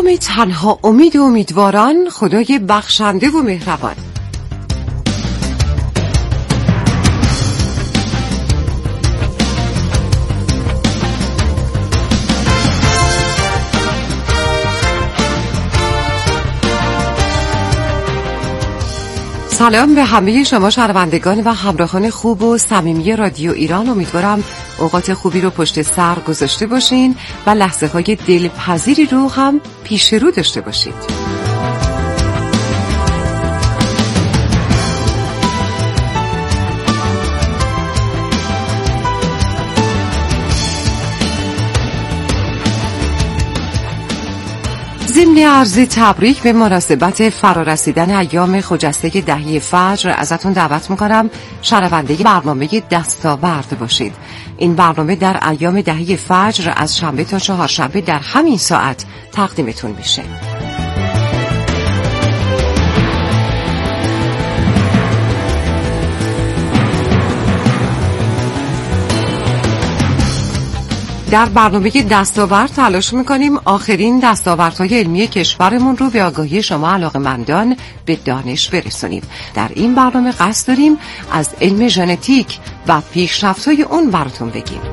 نام تنها امید امیدواران، خدای بخشنده و مهربان. سلام به همه شما شنوندگان و همراهان خوب و صمیمی رادیو ایران. امیدوارم اوقات خوبی رو پشت سر گذاشته باشین و لحظه های دلپذیری رو هم پیش رو داشته باشید. ضمن عرض تبریک به مناسبت فرارسیدن ایام خجسته دهه فجر ازتون دعوت میکنم شنونده برنامه دستاورد باشید. این برنامه در ایام دهه فجر از شنبه تا چهارشنبه در همین ساعت تقدیمتون میشه. در برنامه دستاورد تلاش میکنیم آخرین دستاوردهای علمی کشورمون رو به آگاهی شما علاقه‌مندان به دانش برسونیم. در این برنامه قصد داریم از علم ژنتیک و پیشرفت‌های اون براتون بگیم.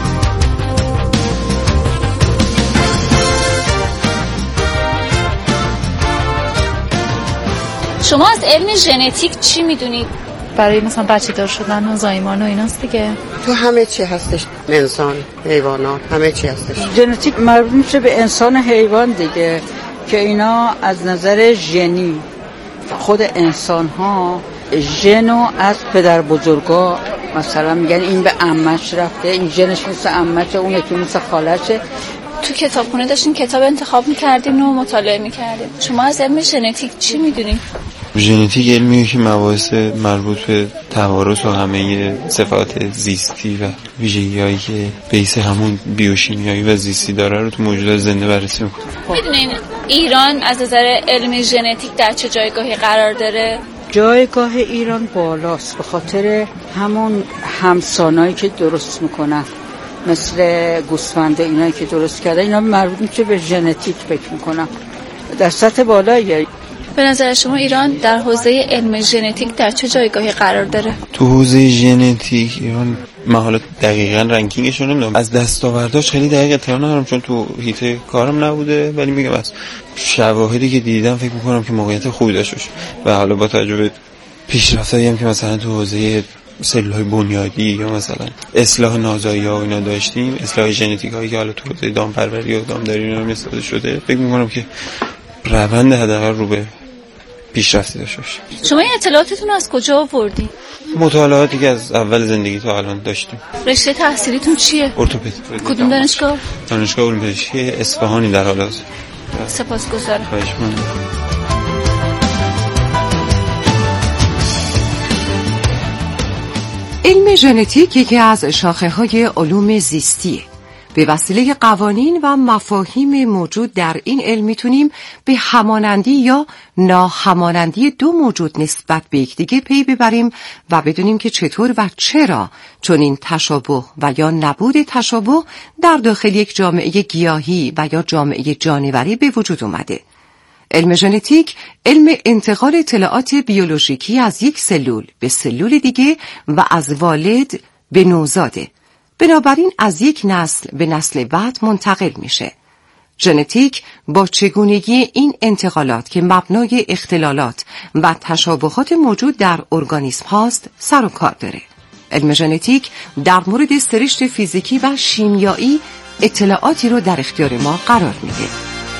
شما از علم ژنتیک چی میدونید؟ برای مثلا بچه دار شدن و زایمان و ایناست دیگه. تو همه چی هستش، انسان، حیوانات، همه چی هستش. ژنتیک مربوط میشه به انسان و حیوان دیگه، که اینا از نظر ژنی خود انسان ها ژنو از پدر بزرگا مثلا میگن این به عمش رفته، این ژنش مثل عمشه، اون یکی مثل خالشه. تو کتابخونه داشتین کتاب انتخاب میکردین و مطالعه میکردین. شما از علم ژنتیک چی میدونید؟ ژنتیک علمیه که مباحث مربوط به توارث و همه صفات زیستی و ویژگی‌هایی که بیس همون بیوشیمیایی و زیستی داره رو تو موجودات زنده بررسی می‌کنه. میدونین ایران از نظر علم ژنتیک در چه جایگاهی قرار داره؟ جایگاه ایران بالاست به خاطر همون همسانایی که درست میکنن، مثل گوسفند اینایی که درست کرده، اینا مربوط میشه به ژنتیک فکر میکنن. در سطح بالاییه. به نظر شما ایران در حوزه علم ژنتیک در چه جایگاهی قرار داره؟ تو حوزه ژنتیک ایران من حالا دقیقاً رنکینگش رو نمیدونم، از دستاورداش خیلی دقیق اطلاع ندارم چون تو هیته کارم نبوده، ولی میگم از شواهدی که دیدم فکر میکنم که موقعیت خوبی داشت و حالا با تجربه پیشرفتایی هم که مثلا تو حوزه سلول‌های بنیادی یا مثلا اصلاح نازایی‌ها و اینا داشتیم، اصلاح ژنتیک هایی که حالا تو حوزه دامپروری و دامداری اینا استفاده شده، فکر میکنم که روند حداقل رو به پیشرفتی داشته باشه. شما این اطلاعاتتون از کجا آوردین؟ مطالعاتی که از اول زندگی تا الان داشتیم. رشته تحصیلیتون چیه؟ ارتوپدی. کدوم دانشگاه؟ دانشگاه علوم پزشکی اصفهانی در حال حاضر. سپاسگزارم. خواهش می‌کنم. علم ژنتیک یکی از شاخه‌های علوم زیستیه. به وسیله قوانین و مفاهیم موجود در این علم میتونیم به همانندی یا ناهمانندی دو موجود نسبت به یکدیگه پی ببریم و بدونیم که چطور و چرا چنین تشابه و یا نبود تشابه در داخل یک جامعه گیاهی و یا جامعه جانوری به وجود اومده. علم ژنتیک علم انتقال اطلاعات بیولوژیکی از یک سلول به سلول دیگه و از والد به نوزاده. بنابراین از یک نسل به نسل بعد منتقل میشه. ژنتیک با چگونگی این انتقالات که مبنای اختلالات و تشابهات موجود در ارگانیسم هاست سر و کار داره. علم ژنتیک در مورد سرشت فیزیکی و شیمیایی اطلاعاتی رو در اختیار ما قرار میده.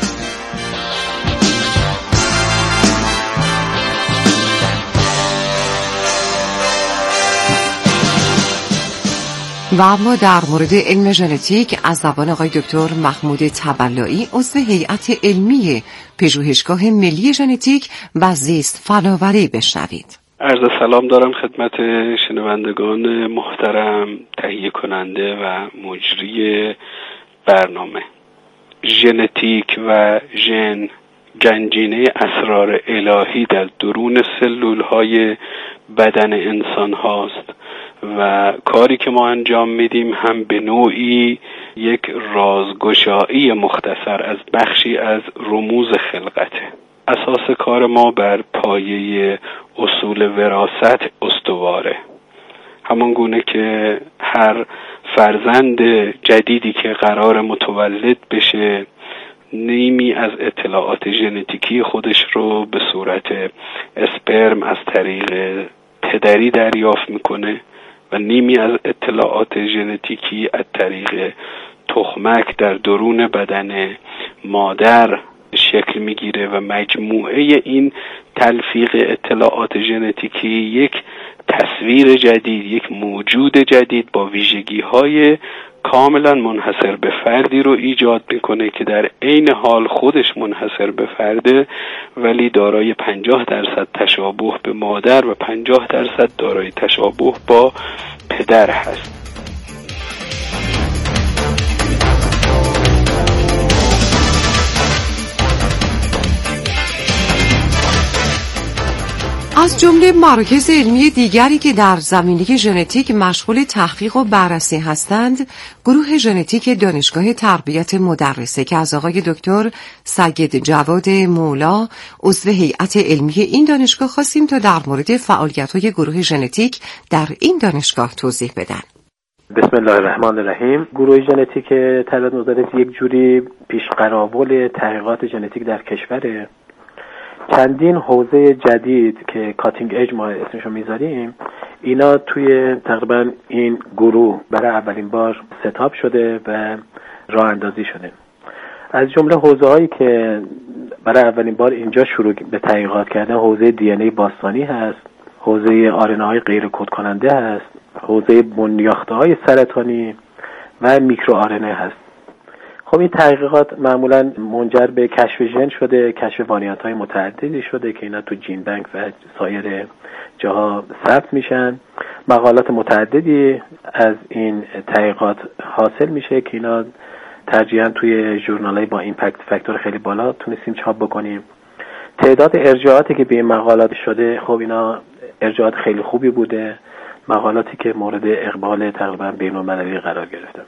و اما در مورد علم ژنتیک از زبان آقای دکتر محمود تبلایی، عضو هیئت علمی پژوهشگاه ملی ژنتیک و زیست فناوری بشنوید. عرض سلام دارم خدمت شنوندگان محترم، تهیه کننده و مجری برنامه. ژنتیک و ژن گنجینه اسرار الهی در درون سلول‌های بدن انسان هاست و کاری که ما انجام میدیم هم به نوعی یک رازگشایی مختصر از بخشی از رموز خلقته. اساس کار ما بر پایه اصول وراثت استواره. همان گونه که هر فرزند جدیدی که قرار متولد بشه نیمی از اطلاعات ژنتیکی خودش رو به صورت اسپرم از طریق پدری دریافت میکنه و نیمی از اطلاعات ژنتیکی از طریق تخمک در درون بدن مادر شکل میگیره و مجموعه این تلفیق اطلاعات ژنتیکی یک تصویر جدید، یک موجود جدید با ویژگی‌های کاملا منحصر به فردی رو ایجاد میکنه که در عین حال خودش منحصر به فرده ولی دارای 50% تشابه به مادر و 50% دارای تشابه با پدر هست. از جمله مراکز علمی دیگری که در زمینه ژنتیک مشغول تحقیق و بررسی هستند، گروه ژنتیک دانشگاه تربیت مدرسه که از آقای دکتر سید جواد مولا عضو هیئت علمی این دانشگاه خواستیم تا در مورد فعالیت‌های گروه ژنتیک در این دانشگاه توضیح بدن. بسم الله الرحمن الرحیم. گروه ژنتیک تربیت مدرسه یک جوری پیشقراول تحقیقات ژنتیک در کشوره. چندین حوزه جدید که کاتینگ اج ما اسمشو میذاریم اینا توی تقریبا این گروه برای اولین بار ستاپ شده و راه اندازی شده. از جمله حوزه هایی که برای اولین بار اینجا شروع به تحقیقات کردن حوزه دی ان ای باستانی هست، حوزه آرنه های غیر کد کننده هست، حوزه بنیاخته های سرطانی و میکرو آرنه هست. خب این تحقیقات معمولا منجر به کشف ژن شده، کشف واریانت های متعددی شده که اینا تو جین بانک و سایر جاها ثبت میشن. مقالات متعددی از این تحقیقات حاصل میشه که اینا ترجیحاً توی ژورنال‌های با ایمپکت فاکتور خیلی بالا تونستیم چاپ بکنیم. تعداد ارجاعاتی که به این مقالات شده خب اینا ارجاعات خیلی خوبی بوده، مقالاتی که مورد اقبال تقریبا بین‌المللی قرار گرفتن.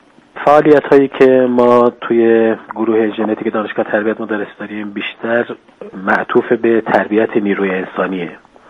فعالیت هایی که ما توی گروه ژنتیک دانشگاه تربیت مدرسه داریم بیشتر معطوف به تربیت نیروی انسانیه.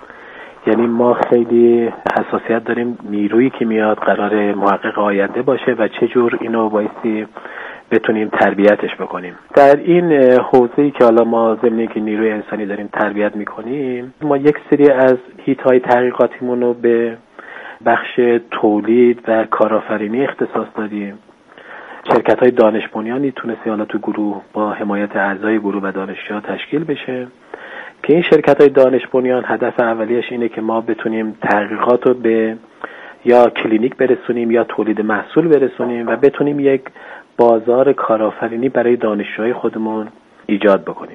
یعنی ما خیلی حساسیت داریم نیرویی که میاد قرار محقق آینده باشه و چه جور اینو بایستی بتونیم تربیتش بکنیم. در این حوزه‌ای که حالا ما ضمن که نیروی انسانی داریم تربیت میکنیم، ما یک سری از هیت‌های تحقیقاتیمون رو به بخش تولید و کارآفرینی اختصاص دادیم. شرکت‌های دانش بنیانی تونستی حالا تو گروه با حمایت اعضای گروه و دانشجوها تشکیل بشه که این شرکت‌های دانش بنیان هدف اولیش اینه که ما بتونیم تحقیقات رو به یا کلینیک برسونیم یا تولید محصول برسونیم و بتونیم یک بازار کارآفرینی برای دانشجوهای خودمون ایجاد بکنیم.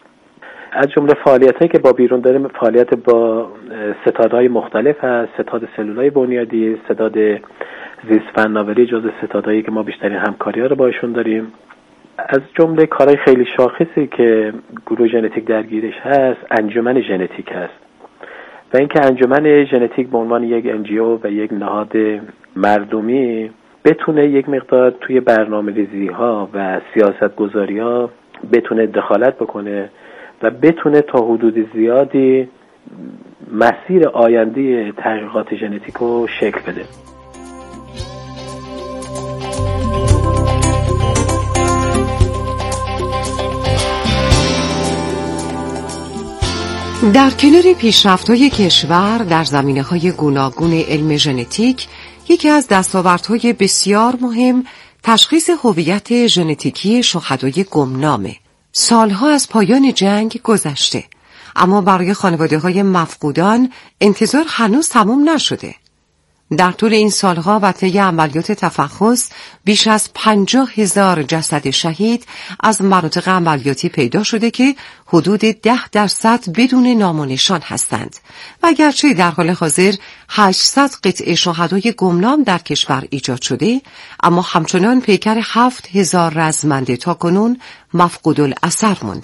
از جمله فعالیتایی که با بیرون داریم فعالیت با ستادهای مختلف هست، ستاد سلولای بنیادی، ستاد زیست فناوری جزو ستادهایی که ما بیشترین همکاری‌ها رو باشون داریم. از جمله کارهای خیلی شاخصی که گروه ژنتیک درگیرش هست انجمن ژنتیک هست و اینکه انجمن ژنتیک به عنوان یک NGO و یک نهاد مردمی بتونه یک مقدار توی برنامه‌ریزی‌ها و سیاست‌گذاری‌ها بتونه دخالت بکنه و بتونه تا حدود زیادی مسیر آینده تحقیقات ژنتیک رو شکل بده. در کنار پیشرفت‌های کشور در زمینه‌های گوناگون علم ژنتیک، یکی از دستاوردهای بسیار مهم تشخیص هویت ژنتیکی شهدای گمنامه. سالها از پایان جنگ گذشته، اما برای خانواده‌های مفقودان انتظار هنوز تمام نشده. در طول این سالها و طی عملیات تفحص بیش از 50,000 جسد شهید از مناطق عملیاتی پیدا شده که حدود 10% بدون نام و نشان هستند و اگرچه در حال حاضر 800 قطعه شهدای گمنام در کشور ایجاد شده، اما همچنان پیکر 7,000 رزمنده تاکنون مفقود الاثر مانده.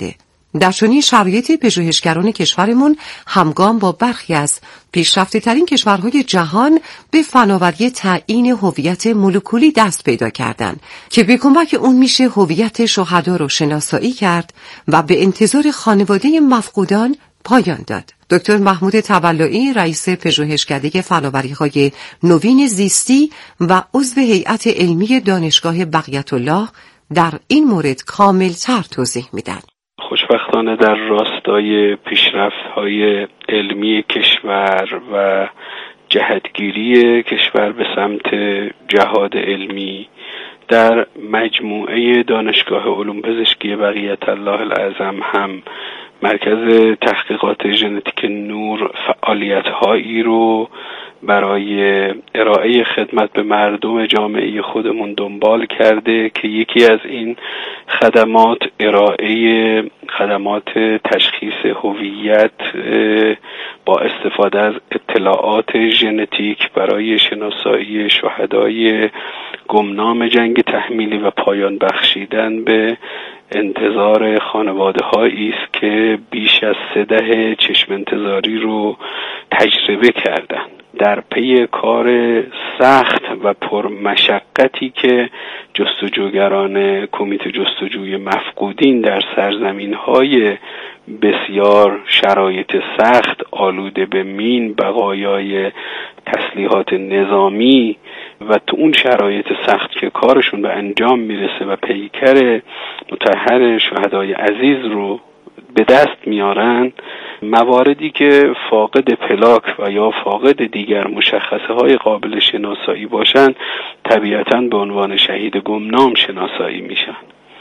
در چنین شرایطی پژوهشگران کشورمون همگام با برخی از پیشرفته‌ترین کشورهای جهان به فناوری تعیین هویت مولکولی دست پیدا کردند که به کمک اون میشه هویت شهدا رو شناسایی کرد و به انتظار خانواده مفقودان پایان داد. دکتر محمود تولایی، رئیس پژوهشکده فناوری‌های نوین زیستی و عضو هیئت علمی دانشگاه بقیت‌الله، در این مورد کامل‌تر توضیح میدن. خوشبختانه در راستای پیشرفت‌های علمی کشور و جهتگیری کشور به سمت جهاد علمی در مجموعه دانشگاه علوم پزشکی بقیت‌الله الاعظم هم مرکز تحقیقات ژنتیک نور فعالیت‌هایی رو برای ارائه خدمت به مردم جامعه خودمون دنبال کرده که یکی از این خدمات ارائه خدمات تشخیص هویت با استفاده از اطلاعات ژنتیک برای شناسایی شهدای گمنام جنگ تحمیلی و پایان بخشیدن به انتظار خانواده هایی است که بیش از 3 دهه چشم انتظاری رو تجربه کردن. در پی کار سخت و پرمشقتی که جستجوگران کمیته جستجوی مفقودین در سرزمین‌های بسیار شرایط سخت آلوده به مین، بقایای تسلیحات نظامی و تو اون شرایط سخت که کارشون به انجام میرسه و پیکر مطهر شهدای عزیز رو به دست میارن، مواردی که فاقد پلاک و یا فاقد دیگر مشخصه های قابل شناسایی باشن طبیعتاً به عنوان شهید گمنام شناسایی میشن.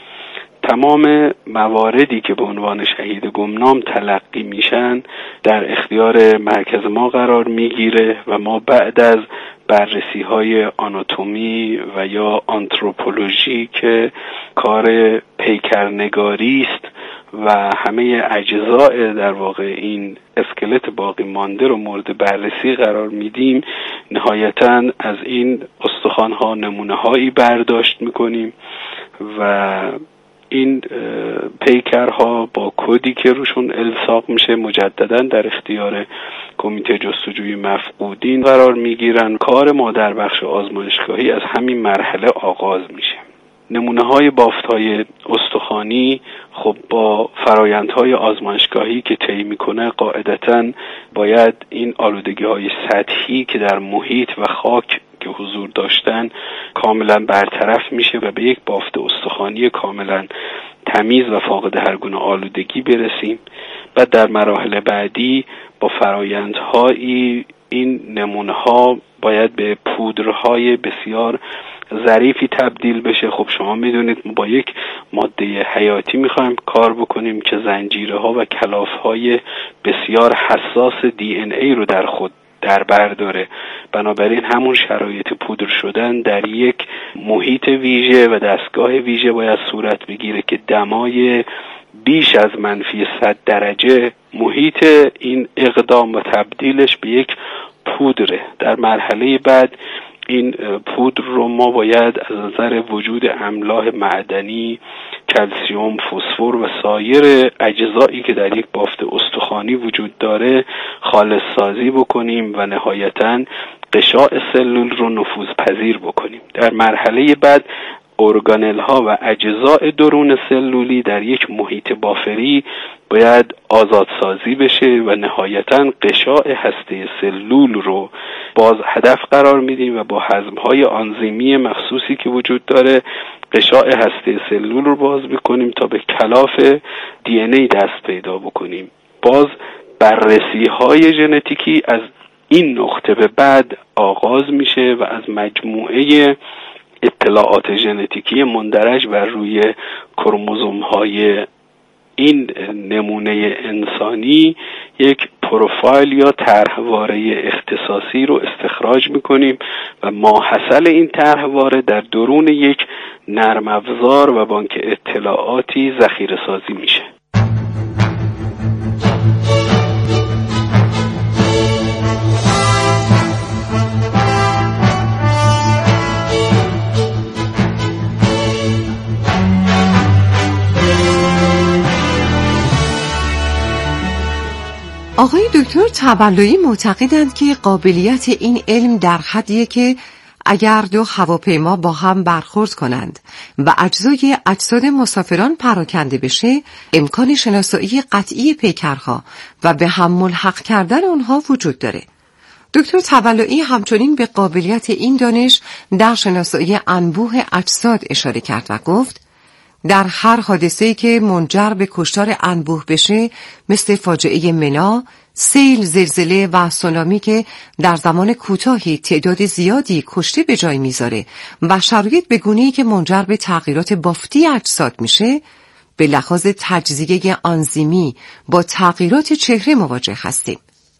تمام مواردی که به عنوان شهید گمنام تلقی میشن در اختیار مرکز ما قرار میگیره و ما بعد از بررسی های آناتومی و یا آنتروپولوژی که کار پیکرنگاری است و همه اجزاء در واقع این اسکلت باقی مانده رو مورد بررسی قرار میدیم، نهایتاً از این استخوان‌ها نمونه‌هایی برداشت میکنیم و این پیکرها با کدی که روشون الصاق میشه مجددا در اختیار کمیته جستجوی مفقودین قرار میگیرن. کار ما در بخش آزمایشگاهی از همین مرحله آغاز میشه. نمونه‌های بافت‌های استخوانی خب با فرایندهای آزمایشگاهی که طی میکنه قاعدتاً باید این آلودگی‌های سطحی که در محیط و خاک که حضور داشتن کاملا برطرف میشه و به یک بافت استخوانی کاملا تمیز و فاقد هر گونه آلودگی برسیم. بعد در مراحل بعدی با فرایندهایی این نمونه‌ها باید به پودرهای بسیار ظریفی تبدیل بشه. خب شما میدونید ما با یک ماده حیاتی میخوایم کار بکنیم که زنجیرها و کلافهای بسیار حساس دی ان ای رو در خود در بر داره. بنابراین همون شرایط پودر شدن در یک محیط ویژه و دستگاه ویژه باید صورت بگیره که دمای بیش از -100 درجه محیط این اقدام و تبدیلش به یک پودره. در مرحله بعد این پودر رو ما باید از نظر وجود املاح معدنی، کلسیم، فسفر و سایر اجزایی که در یک بافت استخوانی وجود داره خالص سازی بکنیم و نهایتاً قشاع سلول رو نفوذپذیر بکنیم. در مرحله بعد ارگانل ها و اجزاء درون سلولی در یک محیط بافری باید آزادسازی بشه و نهایتاً قشاع هسته سلول رو باز هدف قرار میدیم و با هضم‌های آنزیمی مخصوصی که وجود داره قشاع هسته سلول رو باز میکنیم تا به کلاف دی ان ای دست پیدا بکنیم. باز بررسی‌های ژنتیکی از این نقطه به بعد آغاز میشه و از مجموعه اطلاعات ژنتیکی مندرج بر روی کروموزوم‌های این نمونه انسانی یک پروفایل یا طرحواره اختصاصی رو استخراج میکنیم و ماحصل این طرحواره در درون یک نرم افزار و بانک اطلاعاتی ذخیره سازی میشه. آقای دکتر تولایی معتقدند که قابلیت این علم در حدیه که اگر دو هواپیما با هم برخورد کنند و اجزای اجساد مسافران پراکنده بشه، امکان شناسایی قطعی پیکرها و به هم ملحق کردن آنها وجود داره. دکتر تولایی همچنین به قابلیت این دانش در شناسایی انبوه اجساد اشاره کرد و گفت در هر حادثه‌ای که منجر به کشتار انبوه بشه، مثل فاجعه منا، سیل، زلزله و سونامی که در زمان کوتاهی تعداد زیادی کشته به جای میذاره و شرایط به گونه‌ای که منجر به تغییرات بافتی اجساد میشه، به لحاظ تجزیه آنزیمی با تغییرات چهره مواجه هستیم.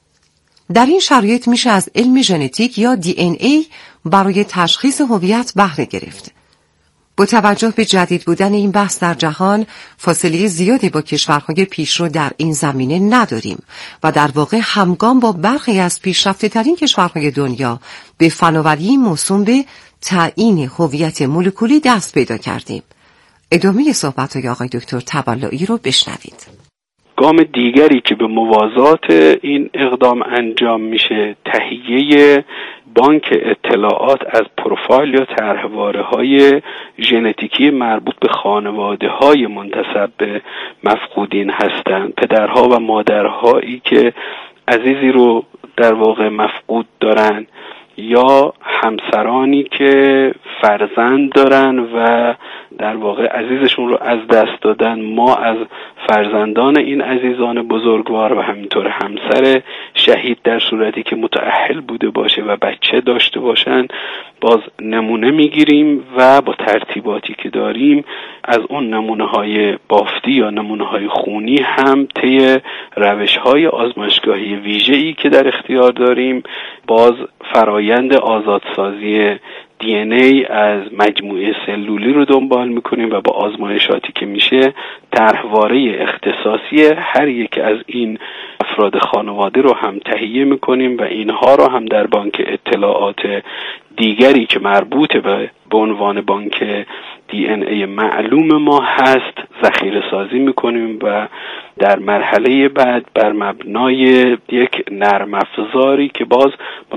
در این شرایط میشه از علم ژنتیک یا DNA برای تشخیص هویت بهره گرفت. با توجه به جدید بودن این بحث در جهان، فاصله زیادی با کشورهای پیشرو در این زمینه نداریم و در واقع همگام با برخی از پیشرفته‌ترین کشورهای دنیا به فناوری موسوم به تعیین هویت مولکولی دست پیدا کردیم. ادامه صحبت‌های آقای دکتر تولایی رو بشنوید. گام دیگری که به موازات این اقدام انجام میشه، تهیه بانک اطلاعات از پروفایل یا طرحواره‌های ژنتیکی مربوط به خانواده‌های منتسب به مفقودین هستند. پدرها و مادرهایی که عزیزی رو در واقع مفقود دارن یا همسرانی که فرزند دارن و در واقع عزیزشون رو از دست دادن. ما از فرزندان این عزیزان بزرگوار و همینطور همسر شهید در صورتی که متأهل بوده باشه و بچه داشته باشن باز نمونه میگیریم و با ترتیباتی که داریم از اون نمونه های بافتی یا نمونه های خونی هم طی روش های آزمایشگاهی ویژه‌ای که در اختیار داریم باز فرایند آزادسازی DNA از مجموعه سلولی رو دنبال میکنیم و با آزمایشاتی که میشه طرحواره اختصاصی هر یک از این افراد خانواده رو هم تهیه میکنیم و اینها رو هم در بانک اطلاعات دیگری که مربوط به عنوان بانک DNA معلوم ما هست ذخیره سازی میکنیم و در مرحله بعد بر مبنای یک نرم افزاری که باز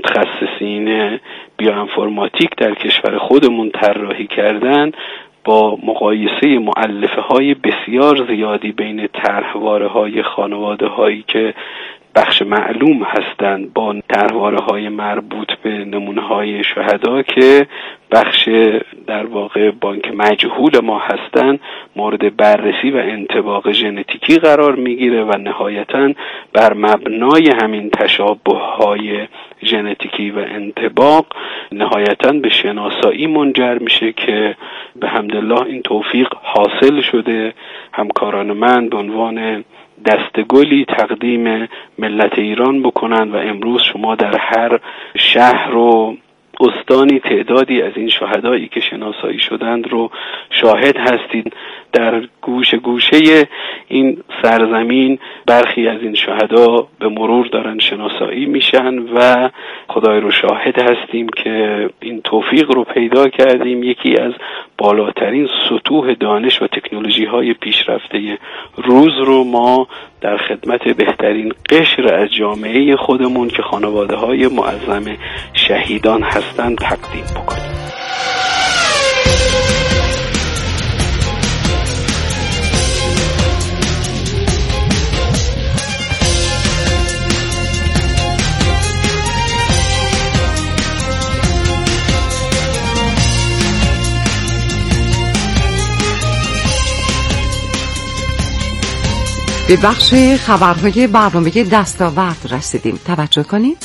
متخصصین بیوانفورماتیک در کشور خودمون طراحی کردن، با مقایسه مؤلفه های بسیار زیادی بین طرحواره های خانواده هایی که بخش معلوم هستند با طرحواره های مربوط به نمونه های شهدا که بخش در واقع بانک مجهول ما هستند، مورد بررسی و انطباق ژنتیکی قرار میگیره و نهایتاً بر مبنای همین تشابه های ژنتیکی و انطباق نهایتاً به شناسایی منجر میشه که به حمدالله این توفیق حاصل شده. همکاران من به عنوان دستگلی تقدیم ملت ایران بکنن و امروز شما در هر شهر و استانی تعدادی از این شهدایی که شناسایی شدند رو شاهد هستید. در گوشه گوشه این سرزمین برخی از این شهدا به مرور دارن شناسایی میشن و خدای رو شاهد هستیم که این توفیق رو پیدا کردیم. یکی از بالاترین سطوح دانش و تکنولوژی های پیشرفته روز رو ما در خدمت بهترین قشر از جامعه خودمون که خانواده های معظم شهیدان هستند تقدیم بکنیم. به بخش خبرهای برنامه دستاورد رسیدیم. توجه کنید.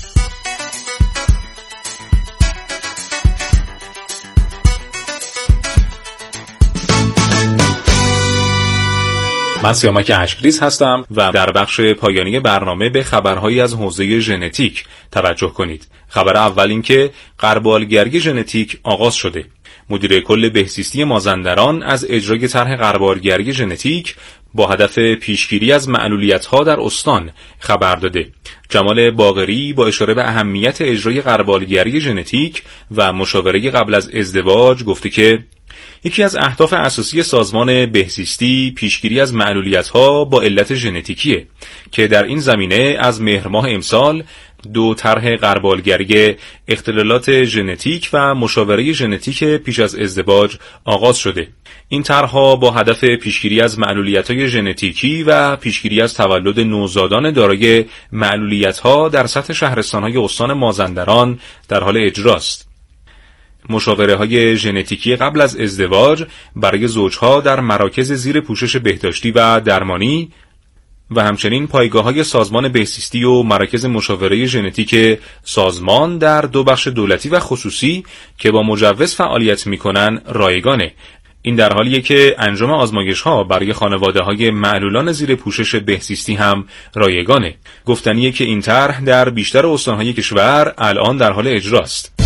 من سیامک اشکریز هستم و در بخش پایانی برنامه به خبرهایی از حوزه ژنتیک توجه کنید. خبر اول این که غربالگری ژنتیک آغاز شده. مدیر کل بهزیستی مازندران از اجرای طرح غربالگری ژنتیک با هدف پیشگیری از معلولیت‌ها در استان خبر داده. جمال باقری با اشاره به اهمیت اجرای غربالگری ژنتیک و مشاوره قبل از ازدواج گفته که یکی از اهداف اساسی سازمان بهزیستی پیشگیری از معلولیت‌ها با علت ژنتیکیه که در این زمینه از مهر ماه امسال 2 طرح غربالگری اختلالات ژنتیک و مشاوره ژنتیک پیش از ازدواج آغاز شده. این طرح‌ها با هدف پیشگیری از معلولیت‌های ژنتیکی و پیشگیری از تولد نوزادان دارای معلولیت‌ها در سطح شهرستان‌های استان مازندران در حال اجراست. مشاوره‌های ژنتیکی قبل از ازدواج برای زوجها در مراکز زیر پوشش بهداشتی و درمانی و همچنین پایگاه‌های سازمان بهزیستی و مراکز مشاوره ژنتیک سازمان در 2 بخش دولتی و خصوصی که با مجوز فعالیت می‌کنند رایگانه. این در حالیه که انجام آزمایش‌ها برای خانواده‌های معلولان زیر پوشش بهزیستی هم رایگانه. گفتنیه که این طرح در بیشتر استان‌های کشور الان در حال اجراست.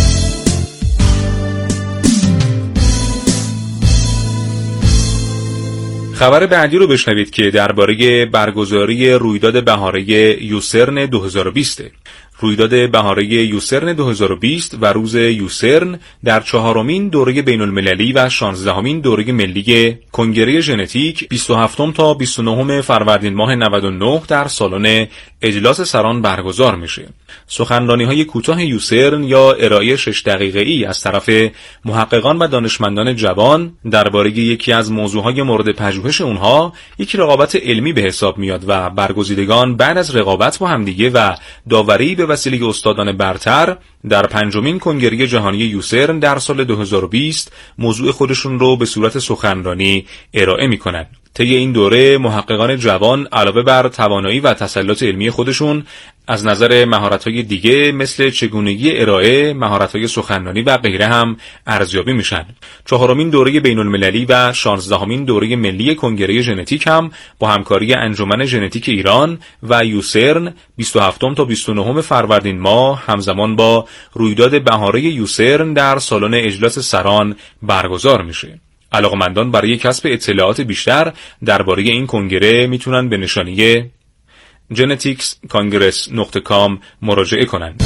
خبر بعدی رو بشنوید که درباره برگزاری رویداد بهاره یوسرن 2020. رویداد بهاره یوسرن 2020 و روز یوسرن در 4مین دوره بین‌المللی و 16مین دوره ملی کنگره ژنتیک 27 تا 29 فروردین ماه 99 در سالن اجلاس سران برگزار میشه. سخنرانی‌های کوتاه یوسرن یا ارائه 6 دقیقه‌ای از طرف محققان و دانشمندان جوان درباره یکی از موضوعهای مورد پژوهش اونها یک رقابت علمی به حساب میاد و برگزیدگان بعد از رقابت با همدیگه و داوری به وسیله استادان برتر در 5مین کنگره جهانی یوسرن در سال 2020 موضوع خودشون رو به صورت سخنرانی ارائه میکنن. طی این دوره محققان جوان علاوه بر توانایی و تسلط علمی خودشون از نظر مهارت‌های دیگه مثل چگونگی ارائه، مهارت‌های سخنرانی و غیره هم ارزیابی میشن. 4مین دوره بین‌المللی و 16مین دوره ملی کنگره ژنتیک هم با همکاری انجمن ژنتیک ایران و یوسرن 27 تا 29 فروردین ماه همزمان با رویداد بهاره یوسرن در سالن اجلاس سران برگزار میشه. علاقمندان برای کسب اطلاعات بیشتر درباره این کنگره میتونن به نشانی geneticscongress.com مراجعه کنند.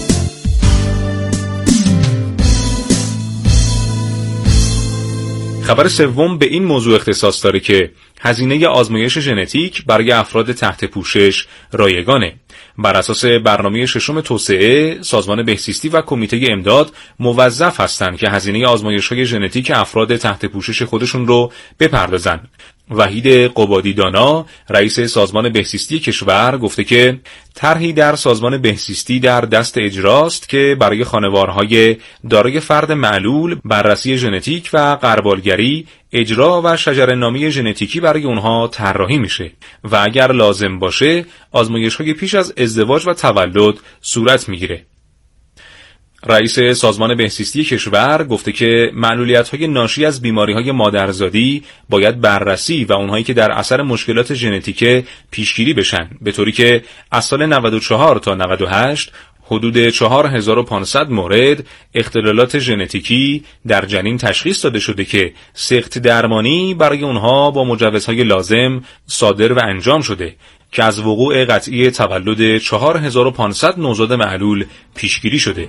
خبر سوم به این موضوع اختصاص داره که هزینه آزمایش ژنتیک برای افراد تحت پوشش رایگانه. بر اساس برنامه 6 توسعه، سازمان بهزیستی و کمیته امداد موظف هستند که هزینه آزمایش‌های ژنتیک افراد تحت پوشش خودشون رو بپردازن. وحید قبادی دانا، رئیس سازمان بهزیستی کشور، گفته که طرحی در سازمان بهزیستی در دست اجراست که برای خانوارهای دارای فرد معلول بررسی ژنتیک و غربالگری، اجرا و شجره‌نامه ژنتیکی برای اونها طراحی میشه و اگر لازم باشه آزمایش‌های پیش از ازدواج و تولد صورت میگیره. رئیس سازمان بهزیستی کشور گفته که معلولیت‌های ناشی از بیماری‌های مادرزادی باید بررسی و اونهایی که در اثر مشکلات ژنتیک پیشگیری بشن، به طوری که از سال 94 تا 98 حدود 4500 مورد اختلالات ژنتیکی در جنین تشخیص داده شده که سخت درمانی برای اونها با مجوزهای لازم صادر و انجام شده که از وقوع قطعی تولد 4500 نوزاد معلول پیشگیری شده.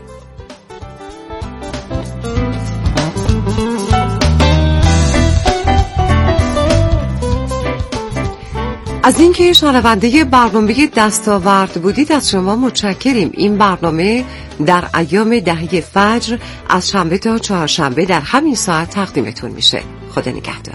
از اینکه شنونده برنامه دستاورد بودید از شما متشکریم. این برنامه در ایام دهه فجر از شنبه تا چهارشنبه در همین ساعت تقدیمتون میشه. خدا نگهدار.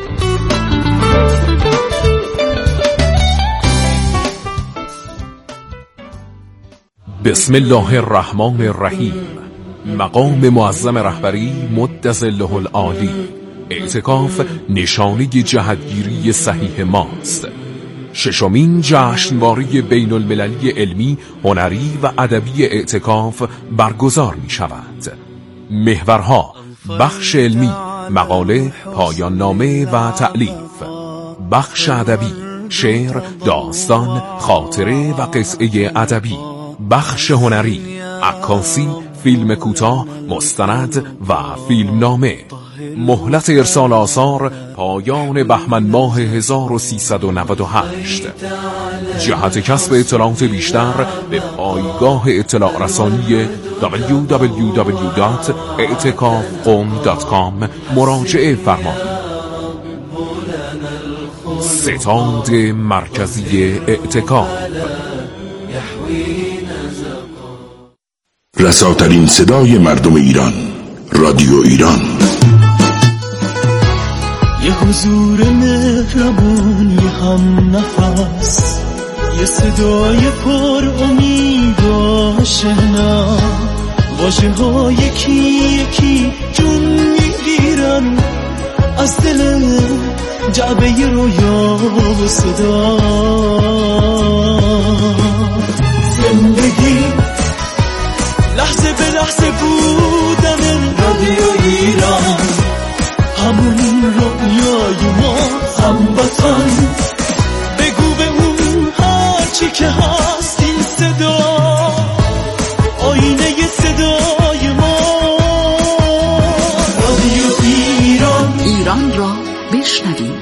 بسم الله الرحمن الرحیم. مقام معظم رهبری مدظله العالی. اعتکاف نشانه جهتگیری صحیح ماست. 6مین جشنواره بین المللی علمی، هنری و ادبی اعتکاف برگزار می شود. محورها: بخش علمی، مقاله، پایان نامه و تألیف. بخش ادبی، شعر، داستان، خاطره و قصه ادبی. بخش هنری، عکاسی، فیلم کوتاه، مستند و فیلم نامه. مهلت ارسال آثار پایان بهمن ماه 1398. جهت کسب اطلاعات بیشتر به پایگاه اطلاع رسانی www.etikafqom.com مراجعه فرمایید. ستاد مرکزی اعتکاف، رساترین صدای مردم ایران، رادیو ایران. یه حضور مهربان، یه هم نفس، یه صدای پر امید و آشنا، واژه ها یکی یکی جون میگیرن از دل جعبه رویا و صدا. زندگی لحظه به لحظه بودن رادیو ایران، همون رویای ما، هموطن. بگو به اون هرچی که هست این صدا، آینه صدای ما. رادیو ایران، ایران را بشنویم.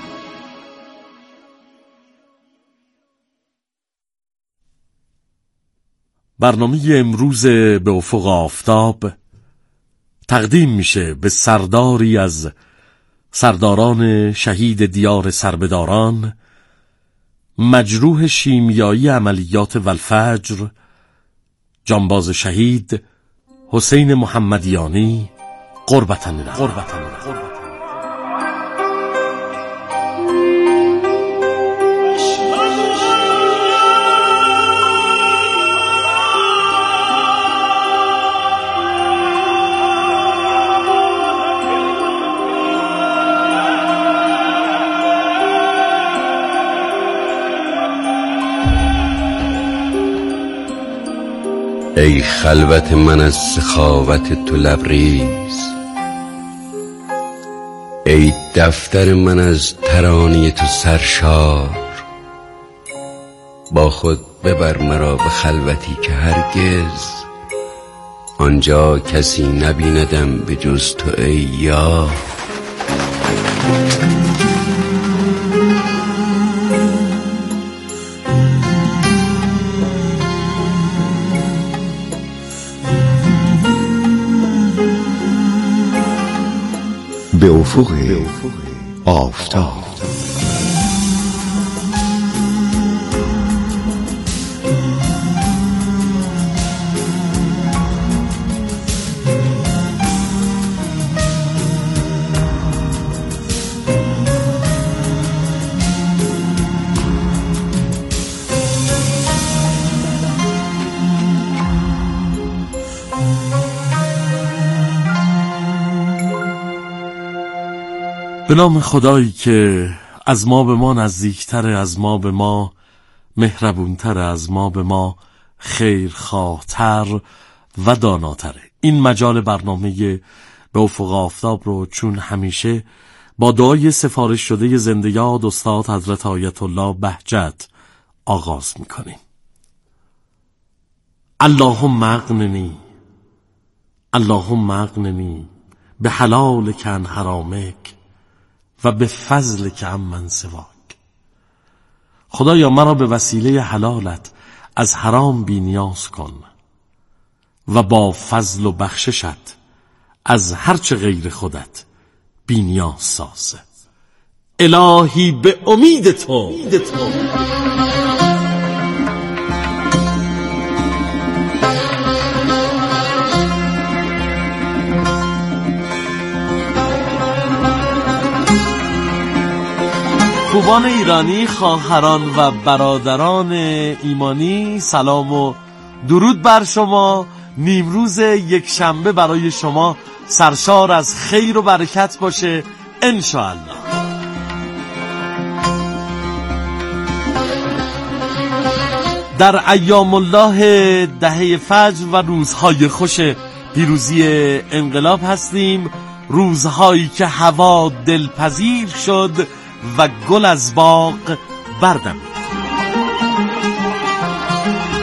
برنامه امروز به افق آفتاب تقدیم میشه به سرداری از سرداران شهید دیار سربداران، مجروح شیمیایی عملیات والفجر، جانباز شهید حسین محمدیانی قربتن الله. ای خلوت من از سخاوت تو لبریز، ای دفتر من از ترانه تو سرشار. با خود ببر مرا به خلوتی که هرگز آنجا کسی نبیندم به جز تو ای یار. به افق آفتاب. به نام خدایی که از ما به ما نزدیکتره، از ما به ما مهربونتره، از ما به ما خیرخواهتر و داناتره. این مجال برنامه به افق آفتاب رو چون همیشه با دعای سفارش شده زنده یاد استاد حضرت آیت الله بهجت آغاز میکنیم. اللهم اغننی به حلالک عن حرامک و به فضلک عمن سواک. خدایا مرا به وسیله حلالت از حرام بی نیاز کن و با فضل و بخششت از هرچه غیر خودت بی نیاز ساز. الهی به امید تو خوبان ایرانی، خواهران و برادران ایمانی، سلام و درود بر شما. نیمروز یک شنبه برای شما سرشار از خیر و برکت باشه انشاءالله. در ایام الله دهه فجر و روزهای خوش پیروزی انقلاب هستیم، روزهایی که هوا دلپذیر شد و گل از باغ بردمید،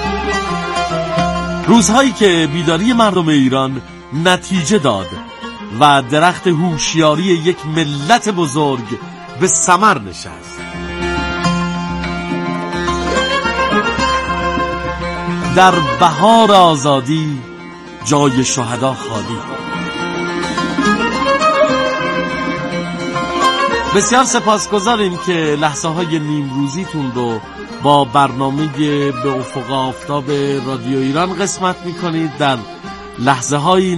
روزهایی که بیداری مردم ایران نتیجه داد و درخت هوشیاری یک ملت بزرگ به ثمر نشست. در بهار آزادی جای شهدا خالی. بسیار سپاسگزاریم که لحظه های نیمروزیتون رو با برنامه به افق آفتاب رادیو ایران قسمت میکنید. در لحظه های